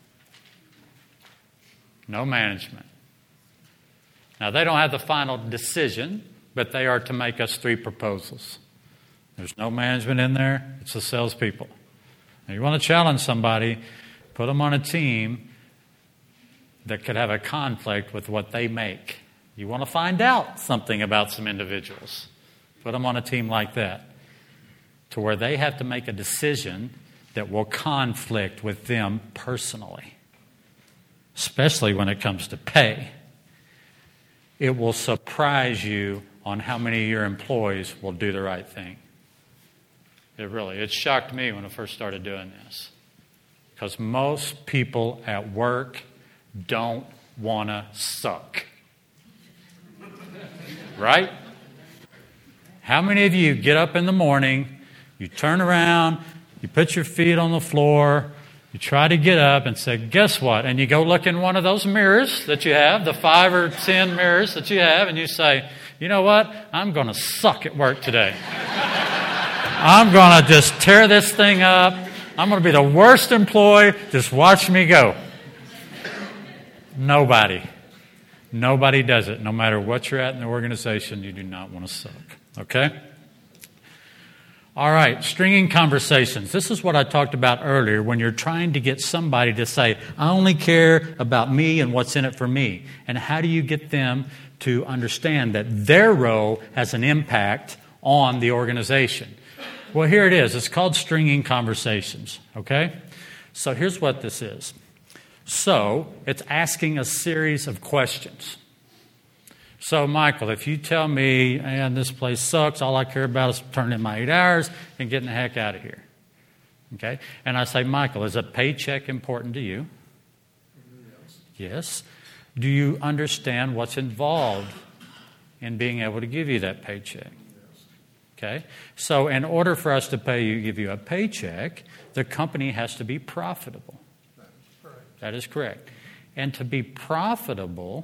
No management. Now, they don't have the final decision, but they are to make us three proposals. There's no management in there. It's the salespeople. Now, you want to challenge somebody, put them on a team that could have a conflict with what they make. You want to find out something about some individuals. Put them on a team like that, to where they have to make a decision that will conflict with them personally, especially when it comes to pay. It will surprise you on how many of your employees will do the right thing. It really, it shocked me when I first started doing this. Because most people at work don't want to suck. Right? How many of you get up in the morning, you turn around, you put your feet on the floor, you try to get up and say, guess what? And you go look in one of those mirrors that you have, the five or ten mirrors that you have, and you say, you know what? I'm going to suck at work today. I'm going to just tear this thing up. I'm going to be the worst employee. Just watch me go. Nobody. Nobody does it. No matter what you're at in the organization, you do not want to suck. Okay? All right, stringing conversations. This is what I talked about earlier when you're trying to get somebody to say, I only care about me and what's in it for me. And how do you get them to understand that their role has an impact on the organization? Well, here it is. It's called stringing conversations, okay? So here's what this is. So it's asking a series of questions. So, Michael, if you tell me, and this place sucks, all I care about is turning in my eight hours and getting the heck out of here. Okay? And I say, Michael, is a paycheck important to you? Yes. Yes. Do you understand what's involved in being able to give you that paycheck? Yes. Okay? So, in order for us to pay you, give you a paycheck, the company has to be profitable. That is correct. That is correct. And to be profitable,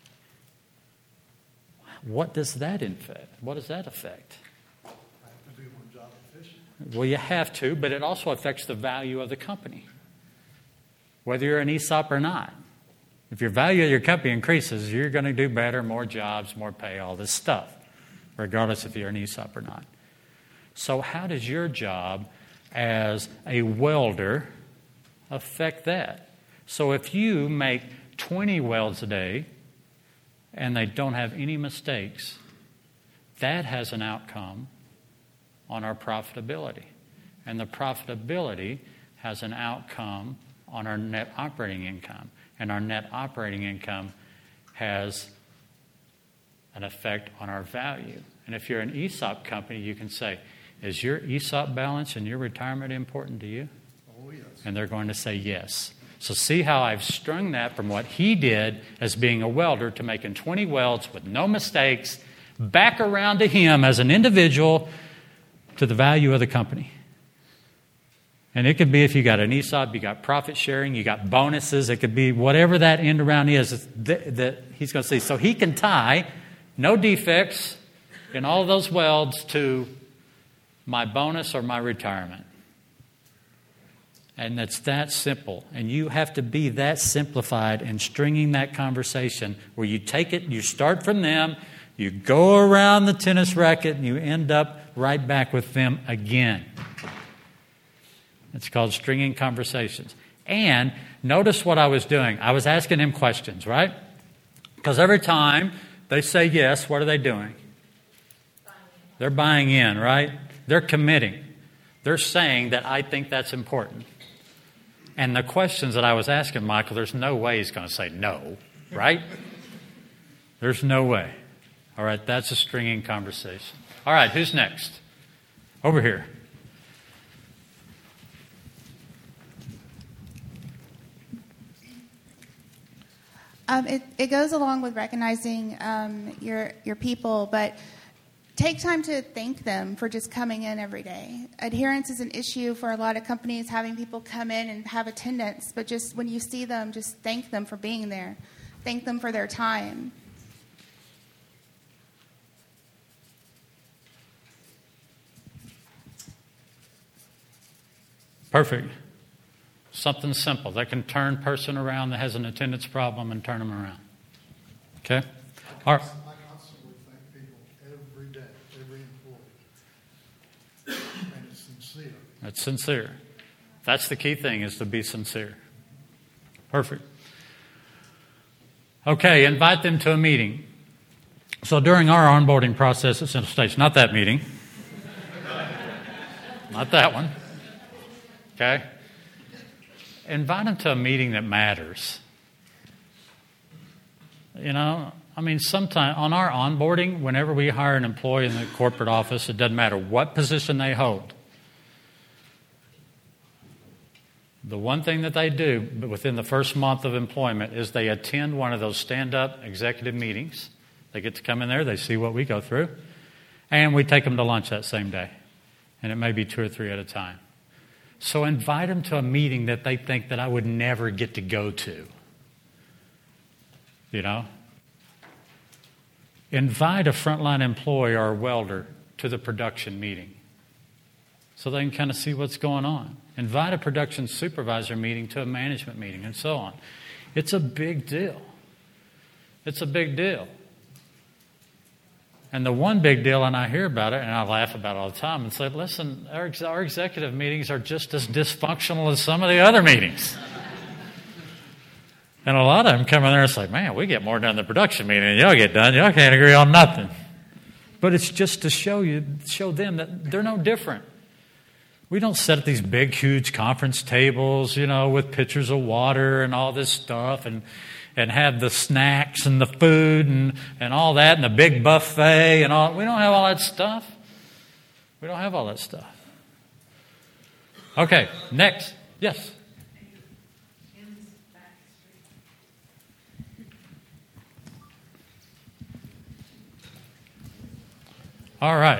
what does that affect? What does that affect? I have to do my job efficiently. Well, you have to, but it also affects the value of the company, whether you're an E S O P or not. If your value of your company increases, you're going to do better, more jobs, more pay, all this stuff, regardless if you're an E S O P or not. So how does your job as a welder affect that? So if you make twenty welds a day, and they don't have any mistakes, that has an outcome on our profitability. And the profitability has an outcome on our net operating income. And our net operating income has an effect on our value. And if you're an E S O P company, you can say, is your E S O P balance and your retirement important to you? Oh, yes. And they're going to say yes. So see how I've strung that from what he did as being a welder to making twenty welds with no mistakes, back around to him as an individual to the value of the company. And it could be if you got an E S O P, you got profit sharing, you got bonuses, it could be whatever that end around is that, that he's going to see. So he can tie no defects in all of those welds to my bonus or my retirement. And it's that simple. And you have to be that simplified in stringing that conversation where you take it, you start from them, you go around the tennis racket, and you end up right back with them again. It's called stringing conversations. And notice what I was doing. I was asking him questions, right? Because every time they say yes, what are they doing? They're buying in, right? They're committing. They're saying that I think that's important. And the questions that I was asking Michael, there's no way he's going to say no, right? There's no way. All right, that's a stringing conversation. All right, who's next? Over here. Um, it, it goes along with recognizing um, your your people, but take time to thank them for just coming in every day. Adherence is an issue for a lot of companies, having people come in and have attendance, but just when you see them, just thank them for being there. Thank them for their time. Perfect. Something simple that can turn a person around that has an attendance problem and turn them around. Okay? All right. I constantly thank people every day, every employee. And it's sincere. That's sincere. That's the key thing, is to be sincere. Perfect. Okay, invite them to a meeting. So during our onboarding process at Central States, not that meeting. Not that one. Okay? Invite them to a meeting that matters. You know, I mean, sometimes on our onboarding, whenever we hire an employee in the corporate office, it doesn't matter what position they hold. The one thing that they do within the first month of employment is they attend one of those stand-up executive meetings. They get to come in there, they see what we go through, and we take them to lunch that same day. And it may be two or three at a time. So invite them to a meeting that they think that I would never get to go to. You know? Invite a frontline employee or a welder to the production meeting so they can kind of see what's going on. Invite a production supervisor meeting to a management meeting and so on. It's a big deal. It's a big deal. And the one big deal, and I hear about it, and I laugh about it all the time, and say, listen, our, our executive meetings are just as dysfunctional as some of the other meetings. And a lot of them come in there and say, man, we get more done in the production meeting than y'all get done. Y'all can't agree on nothing. But it's just to show you, show them that they're no different. We don't sit at these big, huge conference tables, you know, with pitchers of water and all this stuff, and and have the snacks and the food and, and all that, and the big buffet and all. We don't have all that stuff. We don't have all that stuff. Okay, next. Yes? All right.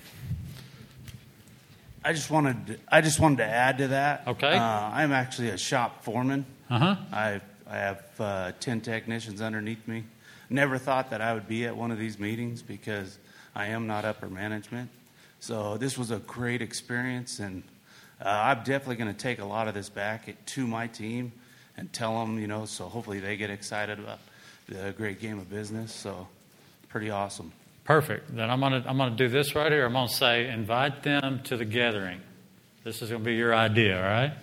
I just wanted to, I just wanted to add to that. Okay. Uh, I'm actually a shop foreman. Uh-huh. I I have uh, ten technicians underneath me. Never thought that I would be at one of these meetings because I am not upper management. So this was a great experience, and uh, I'm definitely going to take a lot of this back to my team and tell them, you know, so hopefully they get excited about the great game of business. So pretty awesome. Perfect. Then I'm going to I'm going to do this right here. I'm going to say, invite them to the gathering. This is going to be your idea, all right?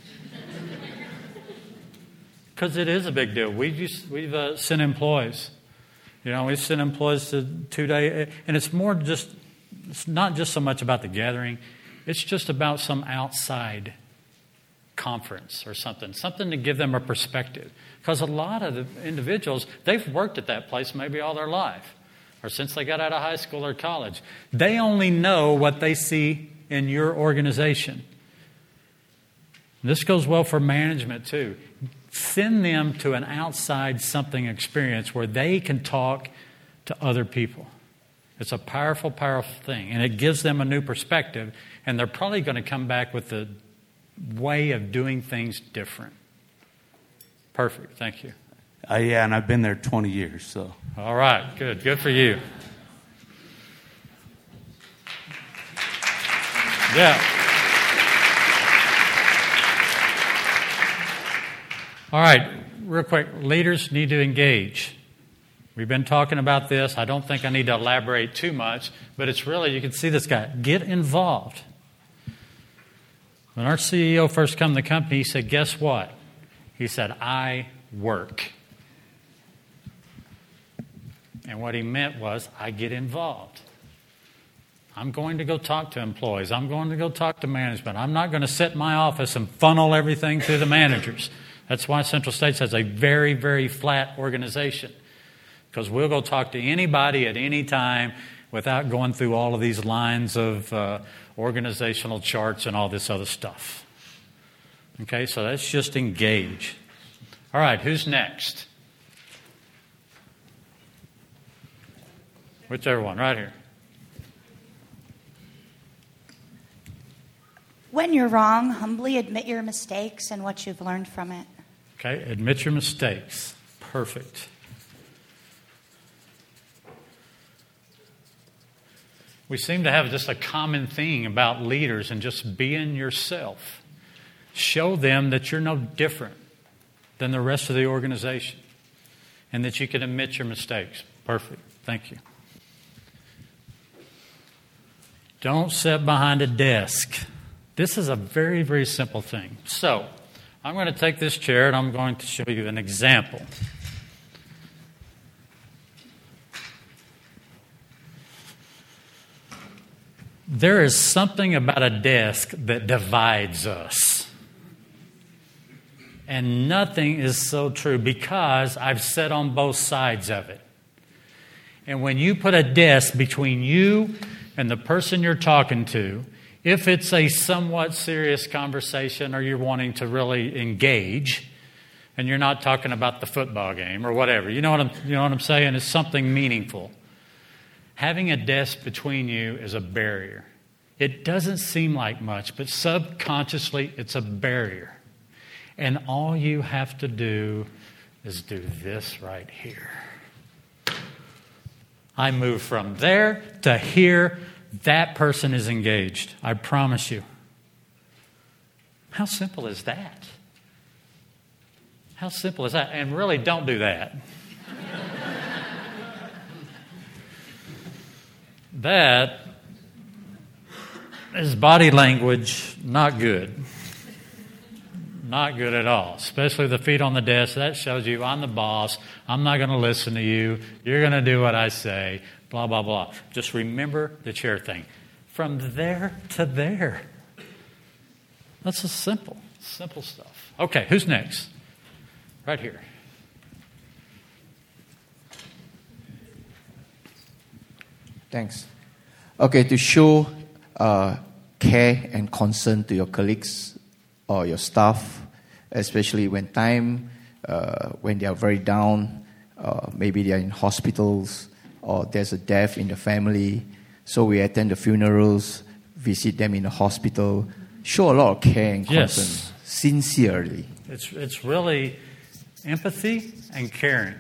Because it is a big deal. We've used, we've uh, sent employees. You know, we send employees to two day, and it's more just. It's not just so much about the gathering. It's just about some outside conference or something, something to give them a perspective. Because a lot of the individuals, they've worked at that place maybe all their life, or since they got out of high school or college. They only know what they see in your organization. This goes well for management too. Send them to an outside something experience where they can talk to other people. It's a powerful, powerful thing, and it gives them a new perspective, and they're probably going to come back with a way of doing things different. Perfect. Thank you. Uh, yeah, and I've been there twenty years. So. All right. Good. Good for you. Yeah. All right. Real quick. Leaders need to engage. We've been talking about this. I don't think I need to elaborate too much, but it's really, you can see this guy. Get involved. When our C E O first came to the company, he said, guess what? He said, I work. And what he meant was, I get involved. I'm going to go talk to employees. I'm going to go talk to management. I'm not going to sit in my office and funnel everything to the managers. That's why Central States has a very, very flat organization, because we'll go talk to anybody at any time without going through all of these lines of uh, organizational charts and all this other stuff. Okay, so that's just engage. All right, who's next? Whichever one, right here. When you're wrong, humbly admit your mistakes and what you've learned from it. Okay, admit your mistakes. Perfect. We seem to have just a common thing about leaders and just being yourself. Show them that you're no different than the rest of the organization and that you can admit your mistakes. Perfect. Thank you. Don't sit behind a desk. This is a very, very simple thing. So, I'm going to take this chair and I'm going to show you an example. There is something about a desk that divides us. And nothing is so true, because I've sat on both sides of it. And when you put a desk between you and the person you're talking to, if it's a somewhat serious conversation or you're wanting to really engage, and you're not talking about the football game or whatever, you know what I'm, you know what I'm saying? It's something meaningful. Having a desk between you is a barrier. It doesn't seem like much, but subconsciously it's a barrier. And all you have to do is do this right here. I move from there to here. That person is engaged. I promise you. How simple is that? How simple is that? And really, don't do that. That is body language not good. Not good at all. Especially the feet on the desk. That shows you I'm the boss. I'm not going to listen to you. You're going to do what I say. Blah, blah, blah. Just remember the chair thing. From there to there. That's just simple. Simple stuff. Okay, who's next? Right here. Thanks. Okay, to show uh, care and concern to your colleagues or your staff, especially when time, uh, when they are very down, uh, maybe they are in hospitals, or there's a death in the family, so we attend the funerals, visit them in the hospital, show a lot of care and concern, yes. Sincerely. It's it's really empathy and caring.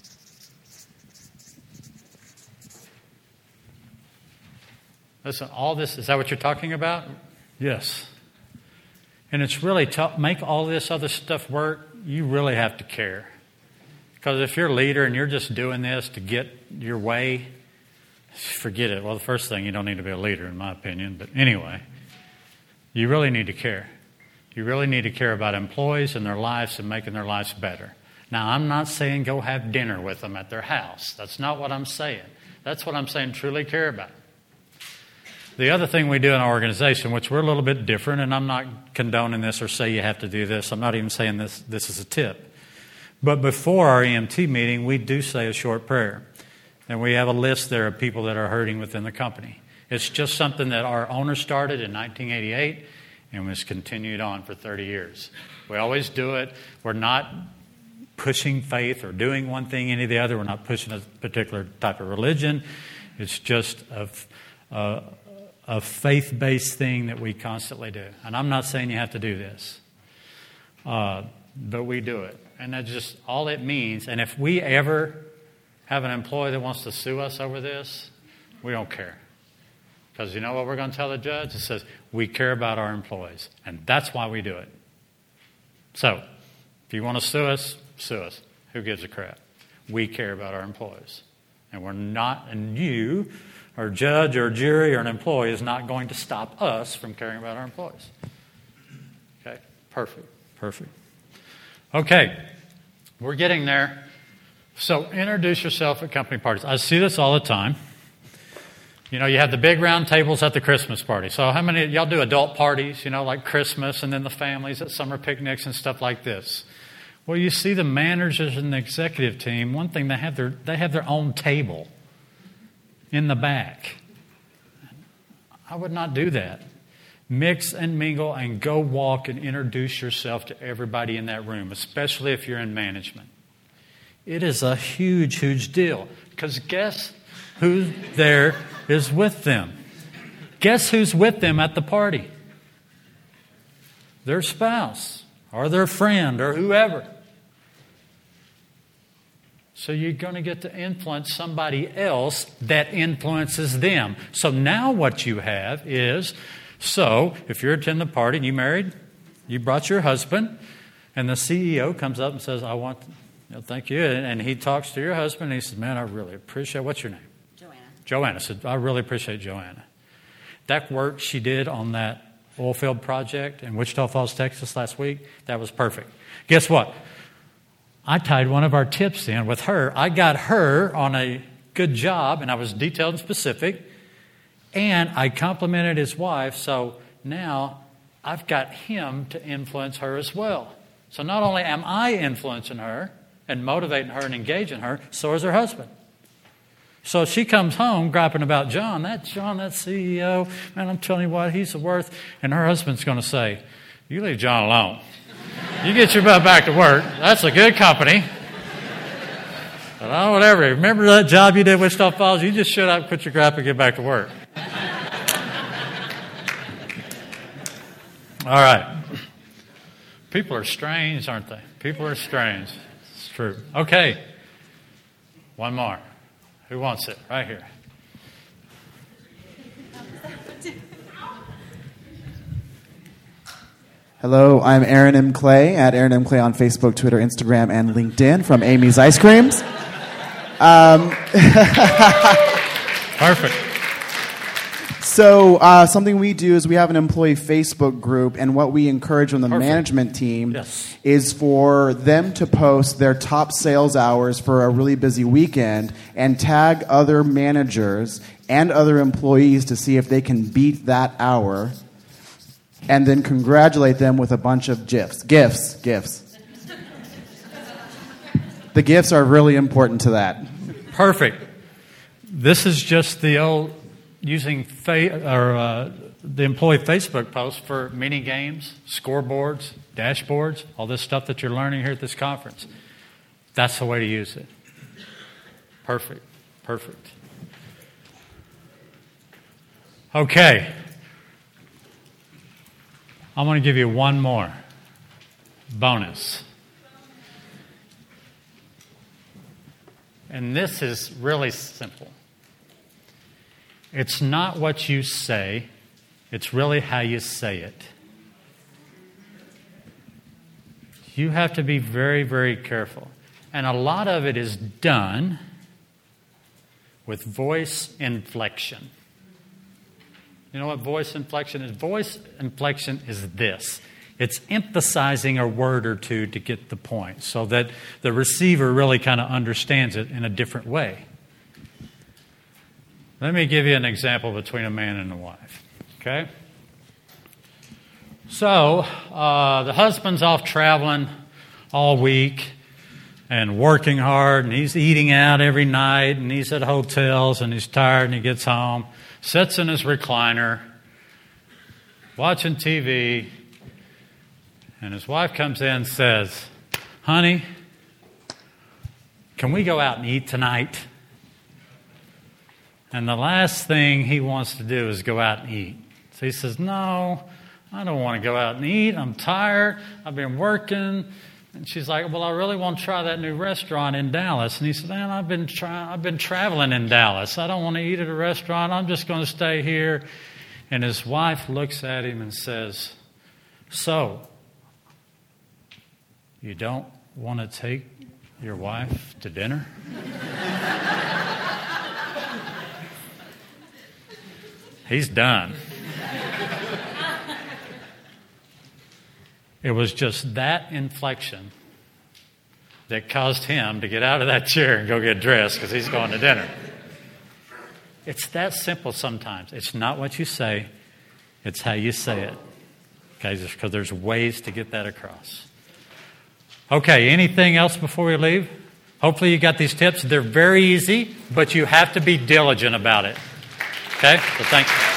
Listen, all this, is that what you're talking about? Yes. And it's really tough. Make all this other stuff work, you really have to care. Because if you're a leader and you're just doing this to get your way, forget it. Well, the first thing, you don't need to be a leader, in my opinion. But anyway, you really need to care. You really need to care about employees and their lives and making their lives better. Now, I'm not saying go have dinner with them at their house. That's not what I'm saying. That's what I'm saying, truly care about. The other thing we do in our organization, which we're a little bit different, and I'm not condoning this or say you have to do this. I'm not even saying this, this is a tip. But before our E M T meeting, we do say a short prayer. And we have a list there of people that are hurting within the company. It's just something that our owner started in nineteen eighty-eight and was continued on for thirty years. We always do it. We're not pushing faith or doing one thing, any of the other. We're not pushing a particular type of religion. It's just a, a, a faith-based thing that we constantly do. And I'm not saying you have to do this, uh, but we do it. And that's just all it means. And if we ever have an employee that wants to sue us over this, we don't care. Because you know what we're going to tell the judge? It says, we care about our employees. And that's why we do it. So, if you want to sue us, sue us. Who gives a crap? We care about our employees. And we're not, and you, or judge or jury or an employee is not going to stop us from caring about our employees. Okay? Perfect. Perfect. Okay. We're getting there. So, introduce yourself at company parties. I see this all the time. You know, you have the big round tables at the Christmas party. So how many, y'all do adult parties, you know, like Christmas, and then the families at summer picnics and stuff like this? Well, you see the managers and the executive team, one thing, they have their, they have their own table in the back. I would not do that. Mix and mingle and go walk and introduce yourself to everybody in that room, especially if you're in management. It is a huge, huge deal. Because guess who there is with them? Guess who's with them at the party? Their spouse or their friend or whoever. So you're going to get to influence somebody else that influences them. So now what you have is, so if you're attending the party and you married, you brought your husband, and the C E O comes up and says, I want, you know, thank you. And he talks to your husband and he says, man, I really appreciate, what's your name? Joanna. Joanna said, I really appreciate Joanna. That work she did on that oil field project in Wichita Falls, Texas last week, that was perfect. Guess what? I tied one of our tips in with her. I got her on a good job, and I was detailed and specific, and I complimented his wife, so now I've got him to influence her as well. So not only am I influencing her and motivating her and engaging her, so is her husband. So she comes home griping about John. That John, that C E O, man, I'm telling you what, he's worth. And her husband's going to say, you leave John alone. You get your butt back to work. That's a good company. But oh, whatever. Remember that job you did at Wichita Falls? You just shut up, quit your gripe, and get back to work. All right. People are strange, aren't they? People are strange. It's true. Okay. One more. Who wants it? Right here. Hello, I'm Aaron M. Clay at Aaron M. Clay on Facebook, Twitter, Instagram, and LinkedIn from Amy's Ice Creams. Um, Perfect. So uh, something we do is we have an employee Facebook group, and what we encourage from the Perfect. management team Yes. is for them to post their top sales hours for a really busy weekend and tag other managers and other employees to see if they can beat that hour, and then congratulate them with a bunch of GIFs. GIFs. GIFs. The GIFs are really important to that. Perfect. This is just the old using fa- or uh, the employee Facebook post for mini games, scoreboards, dashboards, all this stuff that you're learning here at this conference. That's the way to use it. Perfect. Perfect. Okay. I'm going to give you one more bonus. And this is really simple. It's not what you say, it's really how you say it. You have to be very, very careful. And a lot of it is done with voice inflection. You know what voice inflection is? Voice inflection is this. It's emphasizing a word or two to get the point so that the receiver really kind of understands it in a different way. Let me give you an example between a man and a wife. Okay? So, uh, the husband's off traveling all week and working hard, and he's eating out every night, and he's at hotels, and he's tired, and he gets home, sits in his recliner, watching T V, and his wife comes in and says, honey, can we go out and eat tonight? And the last thing he wants to do is go out and eat. So he says, no, I don't want to go out and eat. I'm tired. I've been working. And she's like, well, I really want to try that new restaurant in Dallas. And he said, man, I've been try- I've been traveling in Dallas. I don't want to eat at a restaurant. I'm just going to stay here. And his wife looks at him and says, so, you don't want to take your wife to dinner? He's done. It was just that inflection that caused him to get out of that chair and go get dressed because he's going to dinner. It's that simple sometimes. It's not what you say, it's how you say it. Okay, because there's ways to get that across. Okay, anything else before we leave? Hopefully you got these tips. They're very easy, but you have to be diligent about it. Okay, so thank you.